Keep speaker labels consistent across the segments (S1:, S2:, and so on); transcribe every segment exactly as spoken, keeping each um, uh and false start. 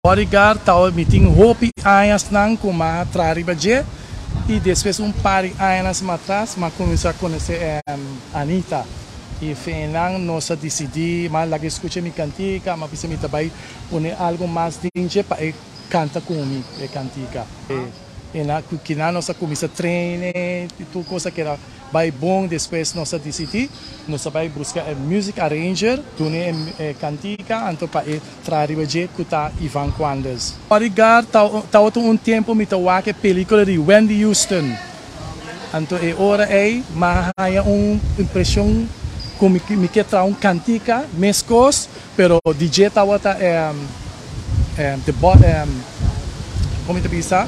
S1: Bodyguard estava meeting hope anos não com uma traribaje e depois um par de anos atrás mas começou a conhecer um, Anitta e final nós decidimos mas lá que escutei minha cantica mas pensei que também pôr algo mais dentro para cantar comigo a cantica e na que nós começamos a treinar e tudo coisa que era bem bom depois nós decidimos nós vai buscar um music arranger tune a cantica então para trazer o jeito que está Ivan Quandas. Bodyguard estava um tempo me tava que película de Wendy Houston então é hora aí mas há uma impressão como que me quer trazer uma cantica mescos pero D J estava tá um, um, the bot um, como te bisa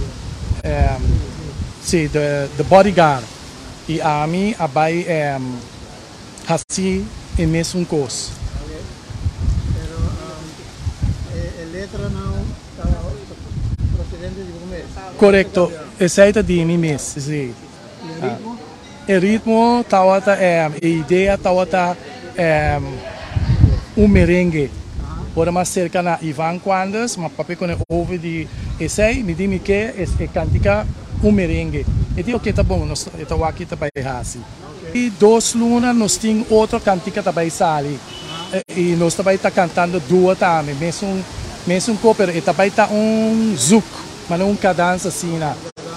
S1: um, sim the the Bodyguard e a mim abai um, assim é mesmo coisa.
S2: Okay. Pero um, a, a letra não está procedente de como
S1: Correto, exato de mim mesmo, sim.
S2: E o ritmo?
S1: O ritmo estava é, a ideia estava é, um merengue. Por mais cerca na Ivan Quandas, mas papai quando ouve de esse me diz que é cantica um merengue. E digo que tá bom, nós estamos aqui também assim. E dois lunas nós temos outra cantica também sali. E nós também tá cantando duas também, mesmo mesmo coper, e também tá um zouk, mas não um cadência assim na.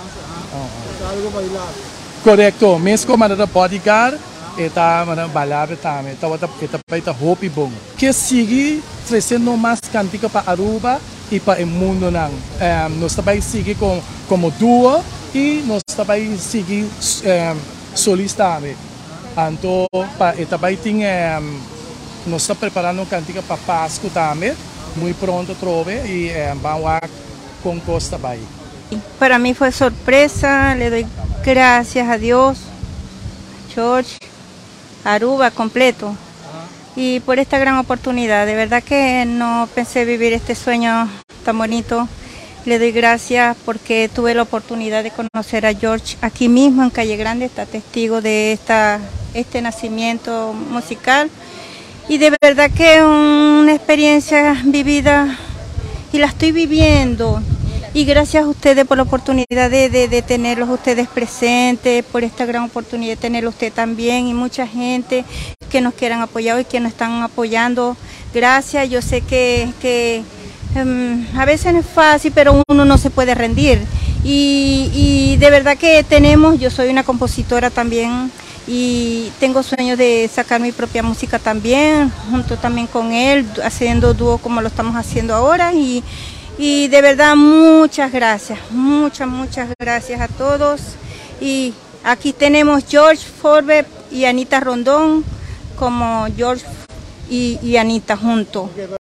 S2: Algo bailar.
S1: Correto, mesmo como a Bodyguard, e tá mas bailável também. Então e também tá hope bom. Que sigue trazendo mais cantica para Aruba e para o mundo não. Um, nós também sigue com como duo e nós também sigue um, solista também. Então, e também tem um, nós estamos preparando uma cantica para Páscoa também, muito pronto trove e um, vamos com costa também.
S3: Para mí fue sorpresa, le doy gracias a Dios, George, Aruba completo. Y por esta gran oportunidad, de verdad que no pensé vivir este sueño tan bonito. Le doy gracias porque tuve la oportunidad de conocer a George aquí mismo en Calle Grande, está testigo de esta, este nacimiento musical. Y de verdad que es una experiencia vivida y la estoy viviendo. Y gracias a ustedes por la oportunidad de, de, de tenerlos ustedes presentes, por esta gran oportunidad de tenerlo usted también y mucha gente que nos quieran apoyar y que nos están apoyando. Gracias, yo sé que, que um, a veces no es fácil, pero uno no se puede rendir. Y, y de verdad que tenemos, yo soy una compositora también y tengo sueños de sacar mi propia música también, junto también con él, haciendo dúo como lo estamos haciendo ahora. Y, Y de verdad muchas gracias, muchas, muchas gracias a todos. Y aquí tenemos George Forbes y Anitta Rondón como George y, y Anitta juntos.